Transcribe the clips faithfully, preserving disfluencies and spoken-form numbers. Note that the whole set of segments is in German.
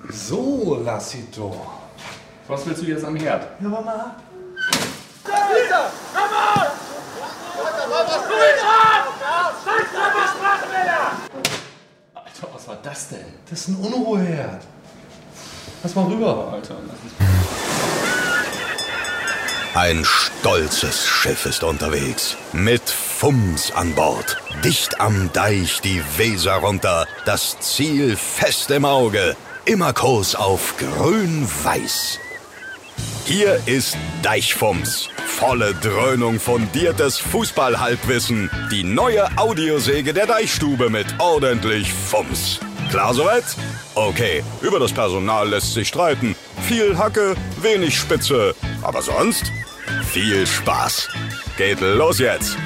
So, Lassito. Was willst du jetzt am Herd? Ja, Mama. Alter, komm on! Alter, was war das denn? Das ist ein Unruheherd. Lass mal rüber. Alter, lass uns... Ein stolzes Schiff ist unterwegs. Mit Fums an Bord. Dicht am Deich die Weser runter. Das Ziel fest im Auge. Immer Kurs auf grün-weiß. Hier ist Deichfums. Volle Dröhnung fundiertes Fußball-Halbwissen. Die neue Audiosäge der Deichstube mit ordentlich Fums. Klar soweit? Okay, über das Personal lässt sich streiten. Viel Hacke, wenig Spitze. Aber sonst viel Spaß. Geht los jetzt.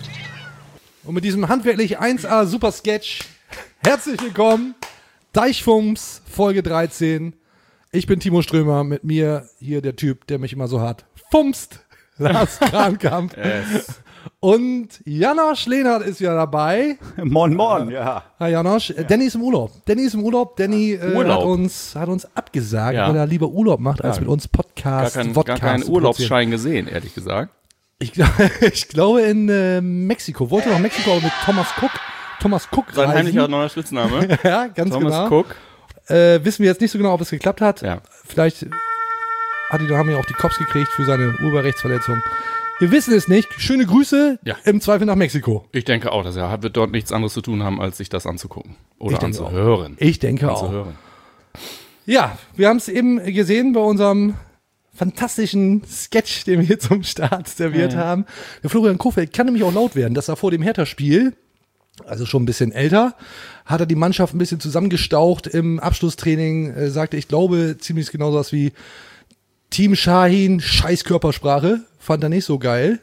Und mit diesem handwerklich eins A Super Sketch, herzlich willkommen. Deichfums, Folge dreizehn. Ich bin Timo Strömer, mit mir hier der Typ, der mich immer so hart fumst. Lars Krankamp. Yes. Und Janosch Lehnert ist ja dabei. Moin, moin, ja. Hi Janosch. Ja. Danny ist im Urlaub. Danny ist im Urlaub. Danny äh, Urlaub. Hat, uns, hat uns abgesagt, ja. weil er lieber Urlaub macht, als ja. mit uns Podcast, gar kein, Vodcast. Gar keinen Urlaubsschein gesehen, ehrlich gesagt. Ich, ich glaube in äh, Mexiko. Wollte noch Mexiko, aber mit Thomas Cook. Thomas Cook Sein reisen. Heimlicher neuer Spitzname. Ja, ganz Thomas genau. Cook. Äh, wissen wir jetzt nicht so genau, ob es geklappt hat. Ja. Vielleicht hat die, haben wir auch die Cops gekriegt für seine Urheberrechtsverletzung. Wir wissen es nicht. Schöne Grüße, ja. Im Zweifel nach Mexiko. Ich denke auch, dass er wird dort nichts anderes zu tun haben, als sich das anzugucken. Oder anzuhören. Auch. Ich denke anzuhören. auch. Ja, wir haben es eben gesehen bei unserem fantastischen Sketch, den wir hier zum Start serviert ja, ja. haben. Der Florian Kohfeldt kann nämlich auch laut werden. Das war vor dem Hertha-Spiel, also schon ein bisschen älter, hat er die Mannschaft ein bisschen zusammengestaucht im Abschlusstraining, äh, sagte, ich glaube, ziemlich genau so was wie Team Shahin, scheiß Körpersprache, fand er nicht so geil.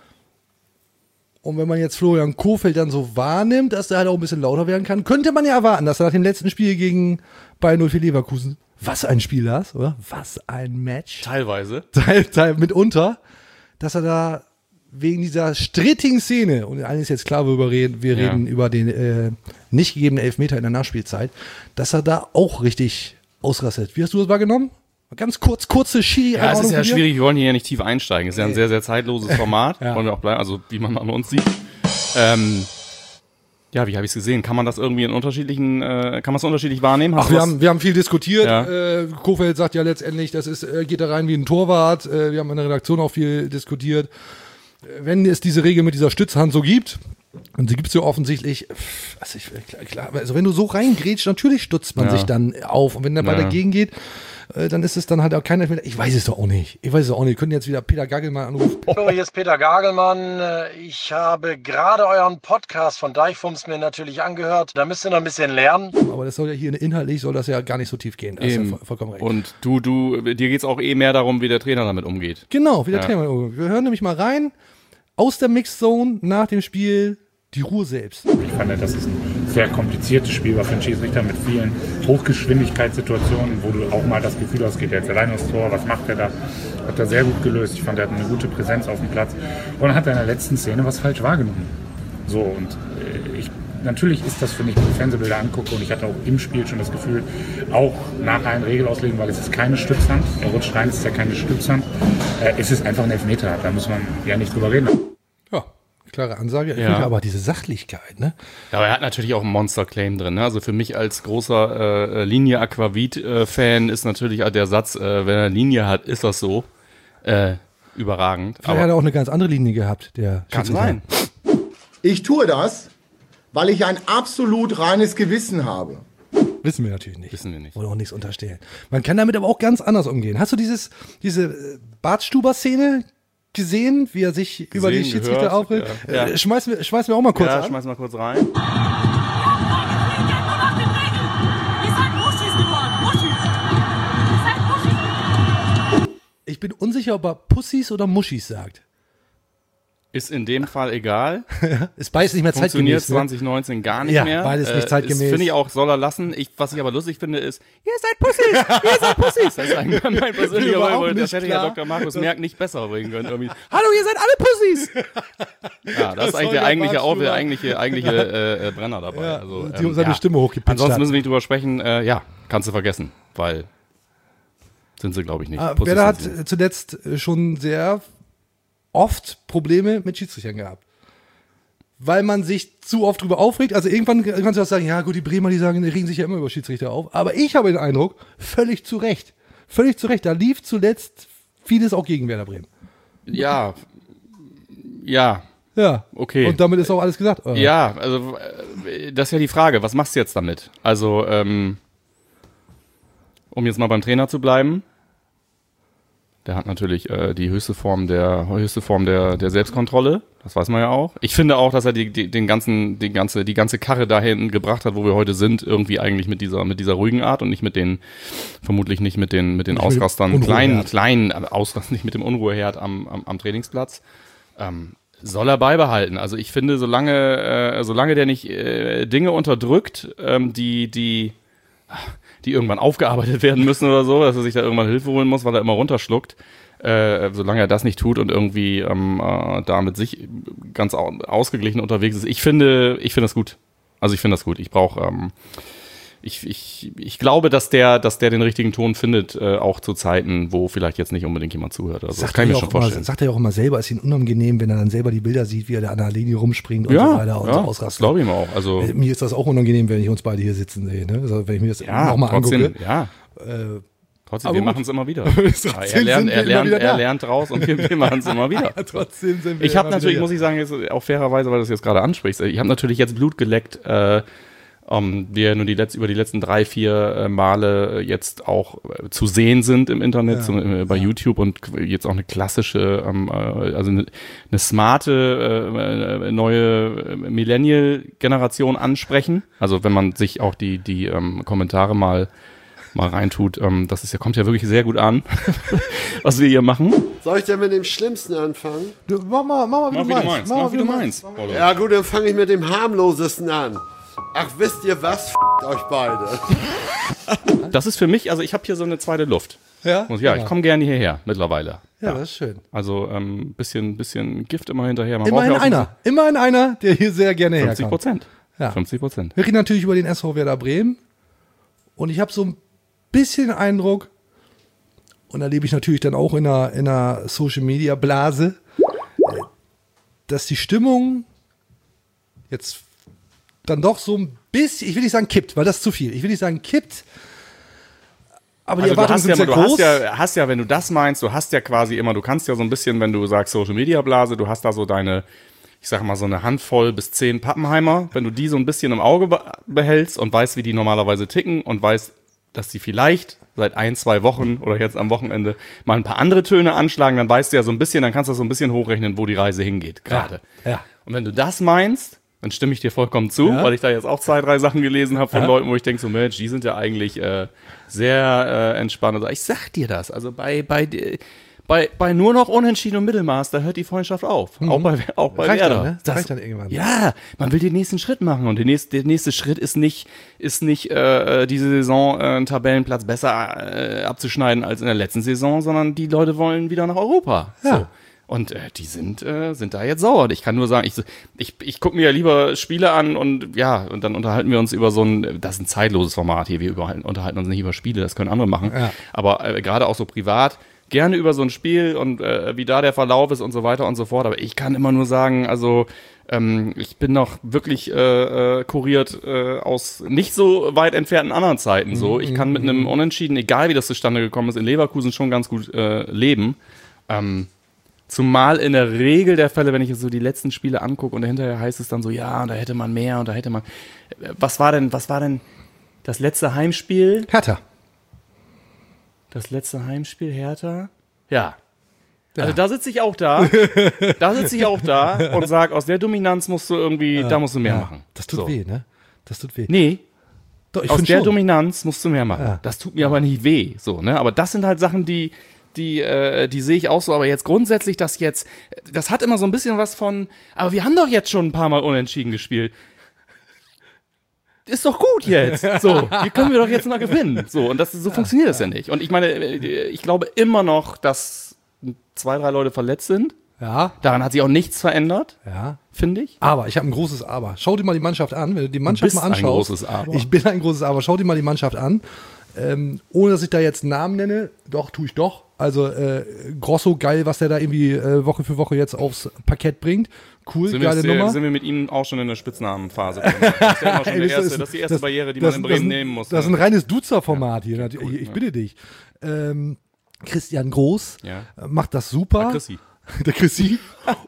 Und wenn man jetzt Florian Kohfeldt dann so wahrnimmt, dass er halt auch ein bisschen lauter werden kann, könnte man ja erwarten, dass er nach dem letzten Spiel gegen Bayern null vier Leverkusen, was ein Spiel das, oder? Was ein Match. Teilweise. Teil, teil, mitunter, dass er da wegen dieser strittigen Szene, und allen ist jetzt klar, worüber wir reden, wir ja. reden über den äh, nicht gegebenen Elfmeter in der Nachspielzeit, dass er da auch richtig ausrastet. Wie hast du das wahrgenommen? Ganz kurz, kurze Schiri. Ja, es ist ja schwierig, wir wollen hier ja nicht tief einsteigen. Es ist ja ein sehr, sehr zeitloses Format. ja. Wollen wir auch bleiben, also wie man an uns sieht. Ähm, ja, wie habe ich es gesehen? Kann man das irgendwie in unterschiedlichen, äh, kann man es unterschiedlich wahrnehmen? Hast Ach, wir haben, wir haben viel diskutiert. Ja. Äh, Kohfeldt sagt ja letztendlich, das ist, äh, geht da rein wie ein Torwart. Äh, wir haben in der Redaktion auch viel diskutiert. Wenn es diese Regel mit dieser Stützhand so gibt, und sie gibt es ja offensichtlich, also, ich, klar, klar, also wenn du so reingrätschst, natürlich stutzt man ja. sich dann auf. Und wenn der Ball ja. dagegen geht, äh, dann ist es dann halt auch keiner mehr. Ich weiß es doch auch nicht. Ich weiß es auch nicht. Wir können jetzt wieder Peter Gagelmann anrufen. Hallo, hier ist Peter Gagelmann. Ich habe gerade euren Podcast von Deichfums mir natürlich angehört. Da müsst ihr noch ein bisschen lernen. Aber das soll ja hier inhaltlich, soll das ja gar nicht so tief gehen. Das ist ja vollkommen recht. Und du, du, dir geht es auch eh mehr darum, wie der Trainer damit umgeht. Genau, wie der ja. Trainer damit umgeht. Wir hören nämlich mal rein. Aus der Mixzone nach dem Spiel die Ruhe selbst. Ich fand, das ist ein sehr kompliziertes Spiel war für einen Schiedsrichter mit vielen Hochgeschwindigkeitssituationen, wo du auch mal das Gefühl hast, geht er jetzt allein aufs Tor, was macht er da? Hat er sehr gut gelöst. Ich fand, er hat eine gute Präsenz auf dem Platz. Und dann hat er in der letzten Szene was falsch wahrgenommen. So, und äh, ich, natürlich ist das, wenn ich die Fernsehbilder angucke, und ich hatte auch im Spiel schon das Gefühl, auch nach allen Regelauslegen, weil es ist keine Stützhand, er rutscht rein, es ist ja keine Stützhand, äh, es ist einfach ein Elfmeter, da muss man ja nicht drüber reden. Ja, klare Ansage, ja. aber diese Sachlichkeit, ne? Ja, aber er hat natürlich auch einen Monster-Claim drin, ne? Also für mich als großer äh, Linie Aquavit-Fan ist natürlich der Satz, äh, wenn er Linie hat, ist das so, äh, überragend. Vielleicht hat er auch eine ganz andere Linie gehabt, der Kann sein. Ich tue das, weil ich ein absolut reines Gewissen habe. Wissen wir natürlich nicht. Wissen wir nicht. Oder auch nichts unterstellen. Man kann damit aber auch ganz anders umgehen. Hast du dieses, diese Bartstuber-Szene gesehen, wie er sich gesehen, über die Schiedsrichter aufregt? Ja. Äh, schmeiß, mir, schmeiß mir auch mal kurz ja, an. schmeiß mal kurz rein. Ich bin unsicher, ob er Pussys oder Muschis sagt. Ist in dem Fall egal. Ist beides nicht mehr Funktioniert zeitgemäß. zwanzig neunzehn gar nicht ja, mehr. beides nicht zeitgemäß. Äh, Finde ich auch, soll er lassen. Ich, was ich aber lustig finde, ist, ihr seid Pussys, ihr seid Pussys. Das ist eigentlich mein persönlicher Favorit. Das hätte ja Doktor Markus Merck nicht besser bringen können. Irgendwie. Hallo, ihr seid alle Pussys. Ja, das, das ist eigentlich der eigentliche, auch, der eigentliche, eigentliche äh, Brenner dabei. Ja, also, ähm, seine ja. Stimme hochgepitcht Ansonsten hat. müssen wir nicht drüber sprechen. Äh, ja, kannst du vergessen. weil sind sie, glaube ich, nicht. Ah, Werder hat zuletzt schon sehr oft Probleme mit Schiedsrichtern gehabt. Weil man sich zu oft drüber aufregt. Also irgendwann kannst du auch sagen, ja gut, die Bremer, die sagen, die regen sich ja immer über Schiedsrichter auf. Aber ich habe den Eindruck, völlig zu Recht. Völlig zu Recht. Da lief zuletzt vieles auch gegen Werder Bremen. Ja. Ja. Ja. Okay. Und damit ist auch alles gesagt. Oder? Ja, also das ist ja die Frage. Was machst du jetzt damit? Also, ähm, um jetzt mal beim Trainer zu bleiben. Der hat natürlich äh, die höchste Form der höchste Form der der Selbstkontrolle. Das weiß man ja auch. Ich finde auch, dass er die, die den ganzen die ganze die ganze Karre dahin gebracht hat, wo wir heute sind, irgendwie eigentlich mit dieser mit dieser ruhigen Art und nicht mit den vermutlich nicht mit den mit den nicht Ausrastern mit kleinen kleinen Ausrastern, nicht mit dem Unruheherd am am, am Trainingsplatz. Ähm, soll er beibehalten. Also ich finde, solange äh, solange der nicht äh, Dinge unterdrückt, ähm, die die die irgendwann aufgearbeitet werden müssen oder so, dass er sich da irgendwann Hilfe holen muss, weil er immer runterschluckt. Äh, solange er das nicht tut und irgendwie ähm, äh, da mit sich ganz au- ausgeglichen unterwegs ist. Ich finde, ich finde das gut. Also ich finde das gut. Ich brauche, ähm, ich, ich, ich glaube, dass der, dass der den richtigen Ton findet, äh, auch zu Zeiten, wo vielleicht jetzt nicht unbedingt jemand zuhört. Also das kann ich mir schon vorstellen. Immer, sagt er ja auch immer selber, ist ihm unangenehm, wenn er dann selber die Bilder sieht, wie er da an der Linie rumspringt und ja, so weiter und ja, so ausrastet. Das glaube ich ihm auch. Also äh, mir ist das auch unangenehm, wenn ich uns beide hier sitzen sehe. Ne? Also wenn ich mir das ja, nochmal angucke. Ja, äh, Trotzdem, wir machen es immer wieder. Ja, er lernt, er lernt, er lernt raus und wir, wir machen es immer wieder. Trotzdem sind wir Ich habe natürlich, muss ich sagen, jetzt auch fairerweise, weil du das jetzt gerade ansprichst, ich habe natürlich jetzt Blut geleckt, äh, um, die ja nur die Letz-, über die letzten drei, vier äh, Male jetzt auch äh, zu sehen sind im Internet, Ja, so, äh, bei ja. YouTube und jetzt auch eine klassische, ähm, äh, also eine, eine smarte, äh, neue Millennial-Generation ansprechen. Also wenn man sich auch die, die ähm, Kommentare mal mal reintut, ähm, das ist ja, kommt ja wirklich sehr gut an, was wir hier machen. Soll ich denn mit dem Schlimmsten anfangen? Du, mach mal, mach mal, wie, Mach, du wie du meinst. meinst. Mach, wie du meinst. Ja gut, dann fange ich mit dem harmlosesten an. Ach, wisst ihr was? F***t euch beide. Das ist für mich, also ich habe hier so eine zweite Luft. Ja? Und ja, ich komme gerne hierher mittlerweile. Ja, das ist schön. Also ähm, bisschen, bisschen Gift immer hinterher. Man Immerhin braucht ja auch einer. Immerhin einer, der hier sehr gerne fünfzig herkommt. Prozent. Ja. fünfzig Prozent. Wir reden natürlich über den S V Werder Bremen. Und ich habe so ein bisschen den Eindruck, und da lebe ich natürlich dann auch in einer, in einer Social-Media-Blase, dass die Stimmung jetzt dann doch so ein bisschen, ich will nicht sagen kippt, weil das ist zu viel. Ich will nicht sagen kippt, aber die Also du Erwartungen hast sind ja, sehr du groß. hast ja, hast ja, wenn du das meinst, du hast ja quasi immer, du kannst ja so ein bisschen, wenn du sagst Social Media Blase, du hast da so deine, ich sag mal so eine Handvoll bis zehn Pappenheimer, wenn du die so ein bisschen im Auge be- behältst und weißt, wie die normalerweise ticken und weißt, dass die vielleicht seit ein, zwei Wochen oder jetzt am Wochenende mal ein paar andere Töne anschlagen, dann weißt du ja so ein bisschen, dann kannst du so ein bisschen hochrechnen, wo die Reise hingeht gerade. Ja, ja. Und wenn du das meinst, dann stimme ich dir vollkommen zu, Ja. weil ich da jetzt auch zwei, drei Sachen gelesen habe von Ja. Leuten, wo ich denke so, Mensch, die sind ja eigentlich äh, sehr äh, entspannt. Also ich sag dir das, also bei bei bei bei nur noch Unentschieden und Mittelmaß, da hört die Freundschaft auf. Auch bei auch bei Reicht Werder. dann, ne? Das- Reicht dann irgendwann. Ja, man will den nächsten Schritt machen und der nächste, der nächste Schritt ist nicht ist nicht äh, diese Saison äh, einen Tabellenplatz besser äh, abzuschneiden als in der letzten Saison, sondern die Leute wollen wieder nach Europa. Ja. So. Und äh, die sind äh, sind da jetzt sauer. Ich kann nur sagen, ich ich, ich gucke mir ja lieber Spiele an und ja, und dann unterhalten wir uns über so ein, das ist ein zeitloses Format hier, wir überhalten, unterhalten uns nicht über Spiele, das können andere machen. Ja. Aber äh, gerade auch so privat, gerne über so ein Spiel und äh, wie da der Verlauf ist und so weiter und so fort. Aber ich kann immer nur sagen, also ähm, ich bin noch wirklich äh, äh, kuriert äh, aus nicht so weit entfernten anderen Zeiten. So, ich kann mit einem Unentschieden, egal wie das zustande gekommen ist, in Leverkusen schon ganz gut äh, leben. Ähm, Zumal in der Regel der Fälle, wenn ich so die letzten Spiele angucke und hinterher heißt es dann so, ja, und da hätte man mehr und da hätte man. Was war denn, was war denn das letzte Heimspiel? Hertha. Das letzte Heimspiel Hertha? Ja. Also da sitze ich auch da, da sitze ich auch da und sag, aus der Dominanz musst du irgendwie, da musst du mehr Ja. machen. Das tut So. weh, ne? Das tut weh. Nee, Doch, ich aus find der schon. Dominanz musst du mehr machen. Ja. Das tut mir aber nicht weh, so, ne? Aber das sind halt Sachen, die, die, äh, die sehe ich auch so. Aber jetzt grundsätzlich, das jetzt, das hat immer so ein bisschen was von, aber wir haben doch jetzt schon ein paar Mal unentschieden gespielt. Ist doch gut jetzt. So, hier können wir doch jetzt mal gewinnen. So, und das, so funktioniert das ja nicht. Und ich meine, ich glaube immer noch, dass zwei, drei Leute verletzt sind. Ja, Daran hat sich auch nichts verändert, ja. finde ich. Aber ich habe ein großes Aber. Schau dir mal die Mannschaft an. Wenn du die Mannschaft bist mal anschaust. ein großes Aber. Ich bin ein großes Aber. Schau dir mal die Mannschaft an. Ähm, ohne dass ich da jetzt Namen nenne, doch, tue ich doch. Also äh, Grosso, geil, was der da irgendwie äh, Woche für Woche jetzt aufs Parkett bringt. Cool, sind geile wir, Nummer. Sind wir mit ihm auch schon in der Spitznamenphase? Das ist, ja schon der erste, das ist die erste das, Barriere, die das, man in das, Bremen das, nehmen muss. Das ist ne? ein reines Duzer-Format hier. Ja, Cool, ich ja. bitte dich. Ähm, Christian Groß Ja. macht das super. Ah, Chrissy. Der Chrissy.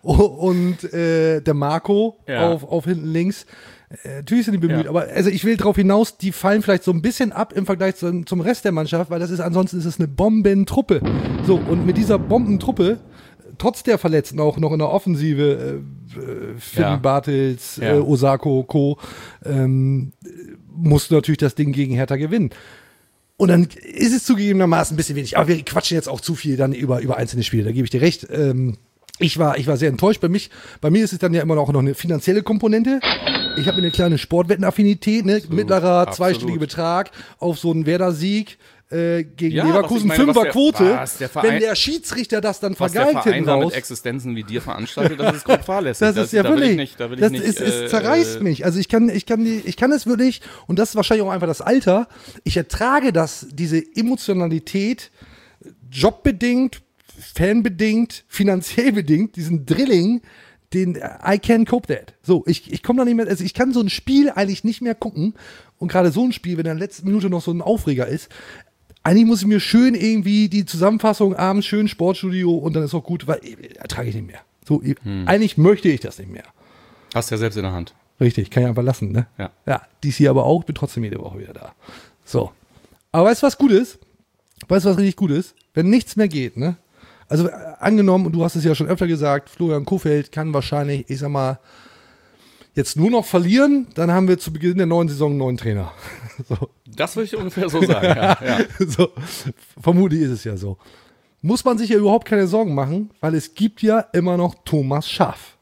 Und äh, der Marco Ja. auf, auf hinten links. Äh, natürlich sind die bemüht, Ja. aber also ich will darauf hinaus, die fallen vielleicht so ein bisschen ab im Vergleich zum, zum Rest der Mannschaft, weil das ist ansonsten ist es eine Bombentruppe. So, und mit dieser Bombentruppe, trotz der Verletzten auch noch in der Offensive, äh, Finn Ja. Bartels, Ja. äh, Osako, Co., ähm, musst du natürlich das Ding gegen Hertha gewinnen. Und dann ist es zugegebenermaßen ein bisschen wenig. Aber wir quatschen jetzt auch zu viel dann über, über einzelne Spiele, da gebe ich dir recht. Ähm, ich war, ich war sehr enttäuscht. Bei, mich, bei mir ist es dann ja immer noch, noch eine finanzielle Komponente. Ich habe eine kleine Sportwettenaffinität, ne? Mittlerer absolut. zweistelliger Betrag auf so einen Werder-Sieg äh, gegen Ja, Leverkusen, was ich meine, was der- Fünferquote. was der Verein- Wenn der Schiedsrichter das dann Was der vergeigt Verein hinten da mit raus. Existenzen wie dir veranstaltet, das ist grob fahrlässig. Das ist ja da will wirklich, ich nicht, da will ich das nicht, ist, es äh, zerreißt äh, mich. Also ich kann, ich kann die, ich kann es wirklich, und das ist wahrscheinlich auch einfach das Alter, ich ertrage das, diese Emotionalität, jobbedingt, fanbedingt, finanziell bedingt, diesen Drilling, den I can't cope that. So, ich, ich komme da nicht mehr, also ich kann so ein Spiel eigentlich nicht mehr gucken, und gerade so ein Spiel, wenn in der letzten Minute noch so ein Aufreger ist, eigentlich muss ich mir schön irgendwie die Zusammenfassung abends schön Sportstudio und dann ist auch gut, weil äh, ertrage ich nicht mehr. So, Hm. eigentlich möchte ich das nicht mehr. Hast ja selbst in der Hand. Richtig, kann ich einfach lassen, ne? Ja. Ja, dies hier aber auch, bin trotzdem jede Woche wieder da. So. Aber weißt du, was gut ist? Weißt du, was richtig gut ist? Wenn nichts mehr geht, ne? Also äh, angenommen, und du hast es ja schon öfter gesagt, Florian Kohfeldt kann wahrscheinlich, ich sag mal, jetzt nur noch verlieren, dann haben wir zu Beginn der neuen Saison einen neuen Trainer. So. Das würde ich ungefähr so sagen, ja. ja. So, vermutlich ist es ja so. Muss man sich ja überhaupt keine Sorgen machen, weil es gibt ja immer noch Thomas Schaaf.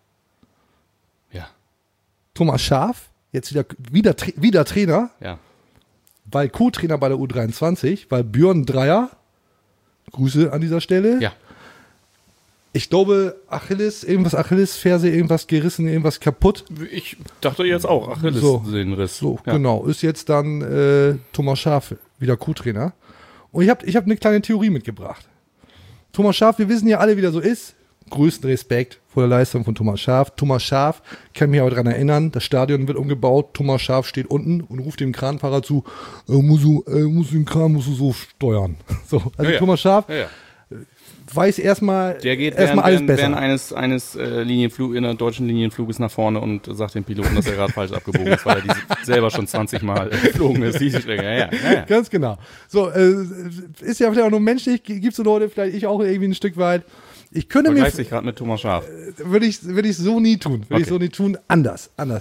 Ja, Thomas Schaaf, jetzt wieder, wieder, Tra- wieder Trainer, ja. weil Co-Trainer bei der U dreiundzwanzig, weil Björn Dreier, Grüße an dieser Stelle. Ja. Ich glaube, Achilles, irgendwas Achillesferse, irgendwas gerissen, irgendwas kaputt. Ich dachte jetzt auch, Achillessehnenriss. So, ja. genau. Ist jetzt dann äh, Thomas Schaaf wieder Co-Trainer. Und ich habe ich hab eine kleine Theorie mitgebracht. Thomas Schaaf, wir wissen ja alle, wie der so ist. Größten Respekt vor der Leistung von Thomas Schaaf. Thomas Schaaf, kann mich aber daran erinnern, das Stadion wird umgebaut. Thomas Schaaf steht unten und ruft dem Kranfahrer zu, äh, musst du, äh, musst du den Kran musst du so steuern. So, also Ja, ja. Thomas Schaaf Ja, ja. weiß erstmal Der geht erstmal während, alles während, besser. während eines, eines äh, Linienflug, in der deutschen Linienfluges nach vorne und sagt dem Piloten, dass er gerade falsch abgebogen ist, weil er diese selber schon zwanzig Mal äh, geflogen ist. Diese Strecke. Ja, ja, ja, ja. Ganz genau. So, äh, ist ja vielleicht auch nur menschlich, gibt es so Leute, vielleicht ich auch irgendwie ein Stück weit. Ich könnte mir, Vergleicht sich gerade mit Thomas Schaaf. würde ich, würde ich so nie tun. Würde ich Okay. so nie tun. Anders, anders.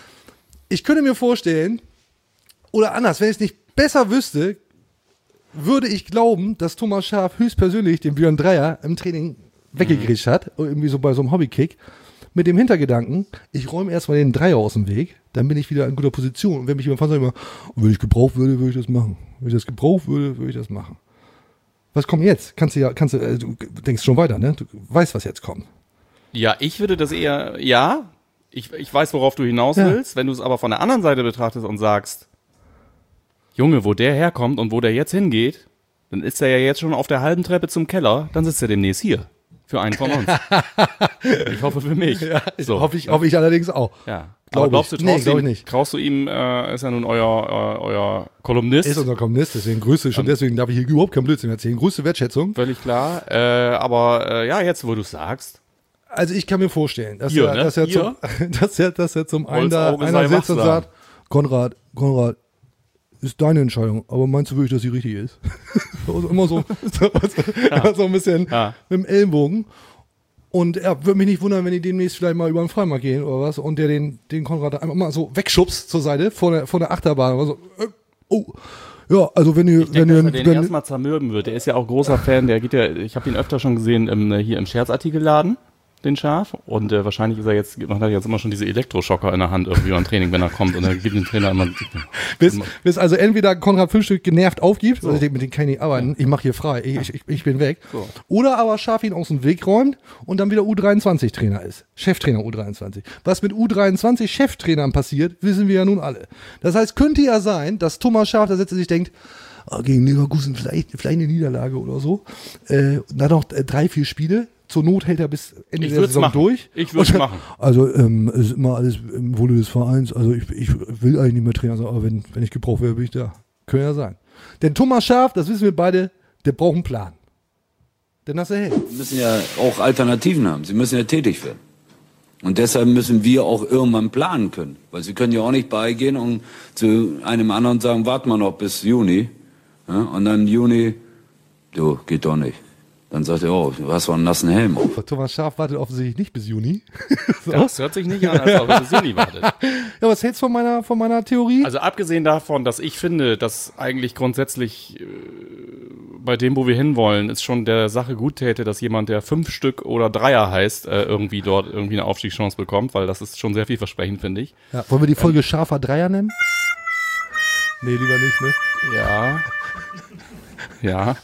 Ich könnte mir vorstellen, oder anders, wenn ich es nicht besser wüsste, würde ich glauben, dass Thomas Schaaf höchstpersönlich den Björn Dreier im Training weggegrätscht hat, irgendwie so bei so einem Hobbykick, mit dem Hintergedanken, ich räume erstmal den Dreier aus dem Weg, dann bin ich wieder in guter Position. Und wenn mich jemand fragt, sag ich immer, wenn ich gebraucht würde, würde ich das machen. Wenn ich das gebraucht würde, würde ich das machen. Was kommt jetzt? Kannst du ja, kannst du, äh, du denkst schon weiter, ne? Du weißt, was jetzt kommt. Ja, ich würde das eher, ja, ich, ich weiß, worauf du hinaus Ja. willst. Wenn du es aber von der anderen Seite betrachtest und sagst, Junge, wo der herkommt und wo der jetzt hingeht, dann ist er ja jetzt schon auf der halben Treppe zum Keller, dann sitzt er demnächst hier. Für einen von uns. Ich hoffe für mich. Ja, So. Hoffe ich, hoffe ich allerdings auch. Ja. Glaub Aber glaubst du, ich. Nee, traust, glaub du ich ihm, nicht. traust du ihm, äh, ist ja nun euer, äh, euer Kolumnist. Ist unser Kolumnist, deswegen Grüße schon, deswegen darf ich hier überhaupt kein Blödsinn erzählen. Größte Wertschätzung. Völlig klar. Äh, aber äh, ja, jetzt, wo du es sagst. Also ich kann mir vorstellen, dass, Hier, er, ne? dass, er, Hier. zum, dass, er, dass er zum einen da Holzauge einer sei sitzt und wachsam. sagt, Konrad, Konrad, ist deine Entscheidung, aber meinst du wirklich, dass sie richtig ist? Also immer so, so, immer so ein bisschen Ja. mit dem Ellenbogen. Und er würde mich nicht wundern, wenn die demnächst vielleicht mal über den Freimarkt gehen oder was und der den, den Konrad einfach mal so wegschubst zur Seite vor der, vor der Achterbahn. Oder so, äh, oh, ja, also wenn ihr, Ich denke, wenn ihr, dass er den wenn, erstmal zermürben wird. Der ist ja auch großer Fan. Der geht ja, ich habe ihn öfter schon gesehen im, hier im Scherzartikelladen, den Schaf. Und äh, wahrscheinlich ist er jetzt, man hat jetzt immer schon diese Elektroschocker in der Hand irgendwie beim Training, wenn er kommt. Und dann gibt den Trainer immer. bis, bis also entweder Konrad Fünfstück genervt aufgibt, also ich denke, mit dem kann ich nicht arbeiten, ich mache hier frei, ich, ich, ich bin weg. So. Oder aber Schaf ihn aus dem Weg räumt und dann wieder U dreiundzwanzig Trainer ist. Cheftrainer U dreiundzwanzig. Was mit U dreiundzwanzig Cheftrainern passiert, wissen wir ja nun alle. Das heißt, könnte ja sein, dass Thomas Schaf da sitzt und sich denkt, ah, gegen Leverkusen vielleicht, vielleicht eine Niederlage oder so. Äh, dann noch äh, drei, vier Spiele. Zur Not hält er bis Ende Ich der würd's Saison machen. durch. Ich würde es machen. Also ähm, es ist immer alles im Wohle des Vereins. Also ich, ich will eigentlich nicht mehr Trainer sein, aber wenn, wenn ich gebraucht werde, bin ich da. Könnte ja sein. Denn Thomas Schaaf, das wissen wir beide, der braucht einen Plan. Denn das erhält. Sie müssen ja auch Alternativen haben. Sie müssen ja tätig werden. Und deshalb müssen wir auch irgendwann planen können. Weil Sie können ja auch nicht beigehen und zu einem anderen sagen, warten wir noch bis Juni. Ja, und dann Juni, du, geht doch nicht. Dann sagt er, oh, du hast doch einen nassen Helm auf. Thomas Schaaf wartet offensichtlich nicht bis Juni. So. Das hört sich nicht an, als ob er bis Juni wartet. Ja, was hältst du von meiner, von meiner Theorie? Also abgesehen davon, dass ich finde, dass eigentlich grundsätzlich äh, bei dem, wo wir hinwollen, es schon der Sache gut täte, dass jemand, der fünf Stück oder Dreier heißt, äh, irgendwie dort irgendwie eine Aufstiegschance bekommt, weil das ist schon sehr vielversprechend, finde ich. Ja, wollen wir die Folge ähm, Schafer Dreier nennen? Nee, lieber nicht, ne? Ja. Ja. Ja.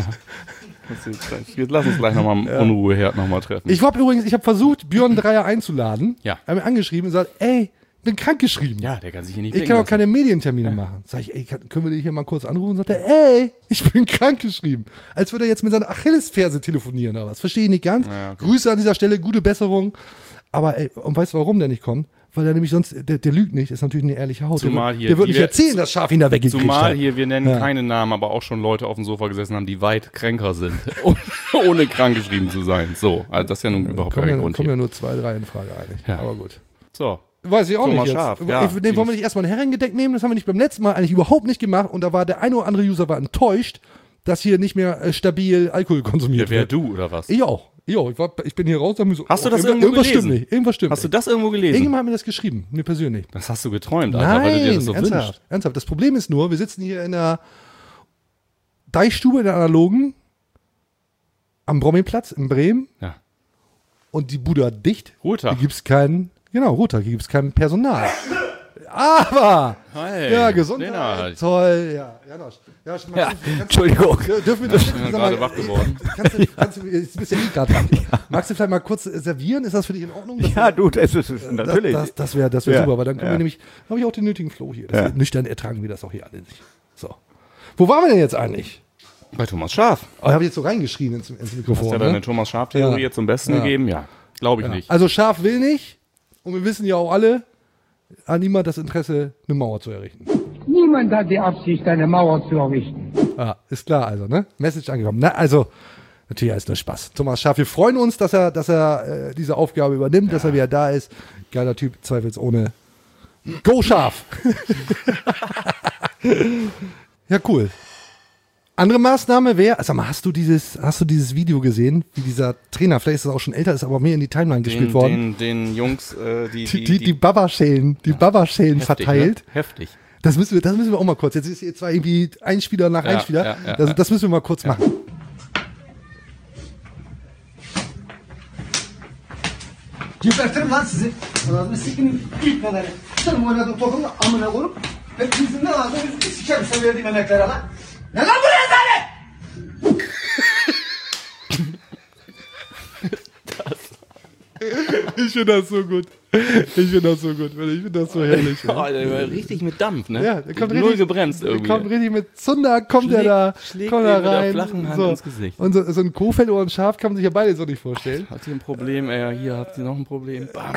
Lass uns gleich nochmal im ja. Unruheherd nochmal treffen. Ich habe übrigens, ich habe versucht, Björn Dreier einzuladen. Ja. Er hat mir angeschrieben und gesagt, ey, ich bin krankgeschrieben. Ja, der kann sich hier nicht Ich kann auch lassen. keine Medientermine ja. machen. Sag ich, ey, kann, können wir dich hier mal kurz anrufen? Und sagt er, ey, ich bin krankgeschrieben. Als würde er jetzt mit seiner Achillesferse telefonieren oder was. Verstehe ich nicht ganz. Ja, okay. Grüße an dieser Stelle, gute Besserung. Aber ey, und weißt du, warum der nicht kommt? Weil er nämlich sonst, der, der lügt nicht, ist natürlich eine ehrliche Haut. Zumal der, hier, der wird nicht erzählen, dass Schaf ihn da weggekriegt hat. Zumal hier, wir nennen ja. keine Namen, aber auch schon Leute auf dem Sofa gesessen haben, die weit kränker sind, ohne krankgeschrieben zu sein. So, also das ist ja nun überhaupt kein ja, Grund kommen hier. ja nur zwei, drei in Frage eigentlich. Ja. Aber gut. So. Weiß ich auch Thomas nicht jetzt. Schaaf, ja. ich, nee, wollen wir nicht erstmal ein Herrengedeck nehmen? Das haben wir nicht beim letzten Mal eigentlich überhaupt nicht gemacht. Und da war der eine oder andere User war enttäuscht, dass hier nicht mehr äh, stabil Alkohol konsumiert ja, wird. Wer du oder was? Ich auch. Ich, auch. Ich, war, ich bin hier raus und mir so. Hast du das oh, irgendwo irgendwas gelesen? Stimmt nicht. Irgendwas stimmt Hast du nicht. das irgendwo gelesen? Irgendjemand hat mir das geschrieben, mir persönlich. Das hast du geträumt, Alter, Nein, weil du dir das so ernsthaft, wünschst. Ernsthaft. Das Problem ist nur, wir sitzen hier in der Deichstube in der Analogen am Brommelplatz in Bremen. Ja. Und die Bude hat dicht. Ruhetag. Hier gibt es keinen, genau, Ruhetag, hier gibt es kein Personal. Aber, Hi, ja, Gesundheit, Lennart. toll, ja, Janosch. Ja, Ja, kannst du, Entschuldigung. Du, dürfen wir das, Ich bin gerade wach geworden. Kannst du, kannst du, jetzt bist du ja eh gerade wach. Ja. Magst du vielleicht mal kurz servieren? Ist das für dich in Ordnung? Ja, wir, du, das ist es, natürlich. Das, das, das wäre das wär ja. super, aber dann können ja. wir nämlich, habe ich auch den nötigen Flow hier. Das ja. Nüchtern ertragen wir das auch hier alle nicht. So. Wo waren wir denn jetzt eigentlich? Bei Thomas Schaaf. Oh, habe ich jetzt so reingeschrien ins, ins Mikrofon. Hast du ja ne? deine Thomas Schaaf-Theorie Ja. jetzt zum Besten Ja. gegeben? Ja, glaube ich Ja. nicht. Also Schaf will nicht und wir wissen ja auch alle, hat niemand das Interesse, eine Mauer zu errichten. Niemand hat die Absicht, eine Mauer zu errichten. Ja, ist klar also, ne? Message angekommen. Na, also, natürlich ist nur Spaß. Thomas Schaaf, wir freuen uns, dass er, dass er äh, diese Aufgabe übernimmt, ja. dass er wieder da ist. Geiler Typ, zweifelsohne. Go Schaf! Ja, cool. Andere Maßnahme wäre, sag mal, hast du dieses, hast du dieses Video gesehen, wie dieser Trainer, vielleicht ist das auch schon älter, ist aber mehr in die Timeline gespielt den, worden. Den, den Jungs, äh, die, die, die, die, die Babaschellen, die ja. Babaschellen verteilt. Ne? Heftig. Das müssen wir, das müssen wir auch mal kurz. Jetzt ist hier zwar irgendwie ein Spieler nach ja, ein Spieler. Ja, ja, das, ja. das müssen wir mal kurz ja. machen. Gebertirim lan sizi. Anasını sikinin ilk kadarı. Sen oynadığın topunu amına koyup hepinizin ne lazım yüzünü sikerim sen verdiğin emeklere lan. Ne lan bu rezalet? Ich finde das so gut. Ich finde das so gut. Ich finde das so herrlich. Oh, der war richtig mit Dampf, ne? Ja, der kommt Null richtig, gebremst irgendwie. Der kommt richtig mit Zunder, kommt schlägt, er da, schlägt kommt er rein. Mit der flachen Hand so. ins Gesicht. Und so, so ein Kofeld oder ein Schaf kann man sich ja beide so nicht vorstellen. Hat ihr ein Problem? Ey, hier habt ihr noch ein Problem. Bam.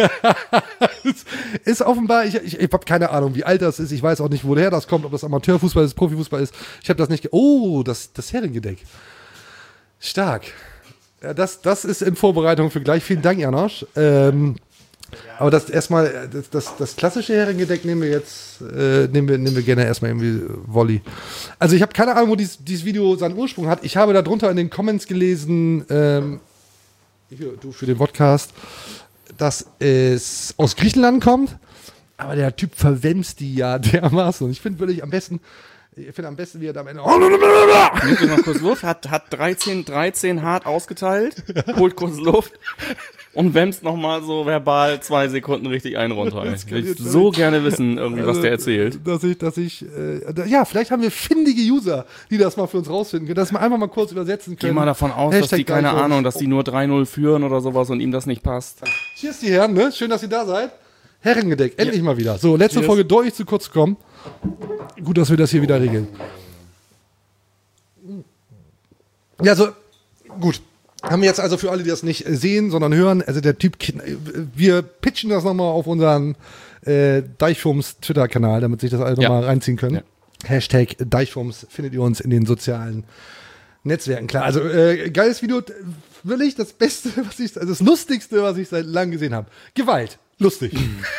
Ist offenbar, ich, ich, ich habe keine Ahnung, wie alt das ist. Ich weiß auch nicht, woher das kommt, ob das Amateurfußball ist, Profifußball ist. Ich habe das nicht. Ge- oh, das, das Herrengedeck. Stark. Ja, das, das ist in Vorbereitung für gleich. Vielen Dank, Janosch. Ähm, aber das erstmal, das, das, das klassische Herrengedeck nehmen wir jetzt, äh, nehmen wir, nehmen wir gerne erstmal irgendwie Volley. Also ich habe keine Ahnung, wo dies, dieses Video seinen Ursprung hat. Ich habe darunter in den Comments gelesen, ähm, hier, du für den Podcast, dass es aus Griechenland kommt. Aber der Typ verwemst die ja dermaßen. Und ich finde wirklich am besten, ich finde am besten, wie er da am Ende. Nimmt noch kurz Luft, hat, hat dreizehn, dreizehn hart ausgeteilt, holt kurz Luft und wämst nochmal so verbal zwei Sekunden richtig einen runter. Ich will so gerne wissen, irgendwie, was der erzählt. Dass ich, dass ich, äh, ja, vielleicht haben wir findige User, die das mal für uns rausfinden können, dass wir einfach mal kurz übersetzen können. Geh mal davon aus, Hashtag dass die, keine Ahnung, dass die nur drei null führen oder sowas und ihm das nicht passt. Cheers, die Herren, ne? Schön, dass ihr da seid. Herrengedeck, endlich ja. mal wieder. So, letzte Cheers. Folge deutlich zu kurz gekommen. Gut, dass wir das hier wieder regeln. Ja, also, gut. Haben wir jetzt also für alle, die das nicht sehen, sondern hören, also der Typ, wir pitchen das nochmal auf unseren äh, Deichfums Twitter-Kanal, damit sich das alle Ja. nochmal reinziehen können. Ja. Hashtag Deichfums findet ihr uns in den sozialen Netzwerken. Klar, also äh, geiles Video, wirklich das Beste, was ich, also das Lustigste, was ich seit langem gesehen habe. Gewalt. Lustig.